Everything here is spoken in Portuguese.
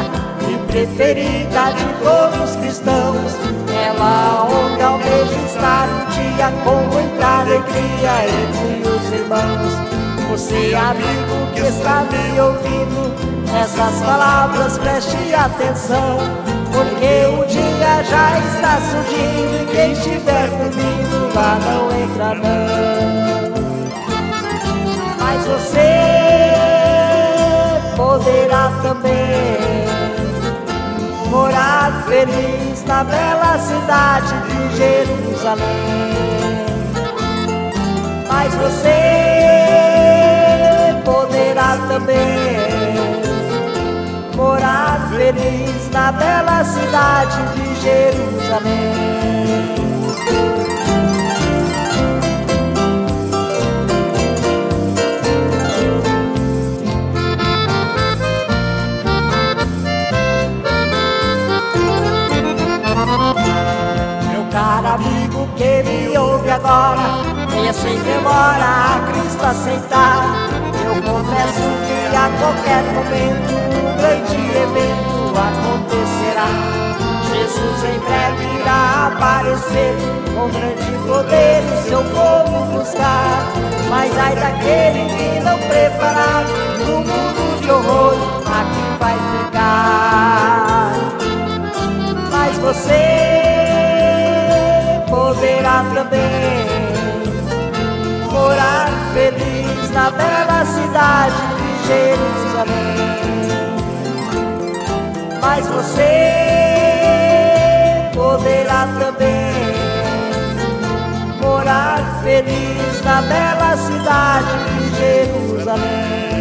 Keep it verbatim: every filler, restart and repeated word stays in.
querida e preferida de todos os cristãos. Ela onde almeja estar um dia com muita alegria entre os irmãos. Você, amigo que está me ouvindo, essas palavras preste atenção, porque o dia já está surgindo e quem estiver dormindo lá não entra não. Mas você poderá também morar feliz na bela cidade de Jerusalém. Mas você poderá também morar feliz na bela cidade de Jerusalém. Meu caro amigo que me ouve agora, venha sem demora a Cristo aceitar. Eu confesso que a qualquer momento um grande evento acontecerá. Jesus em breve irá aparecer com grande poder o seu povo buscar. Mas ai daquele que não preparar no mundo de horror aqui vai ficar. Mas você poderá também morar feliz na bela cidade de Jerusalém. Mas você poderá também morar feliz na bela cidade de Jerusalém.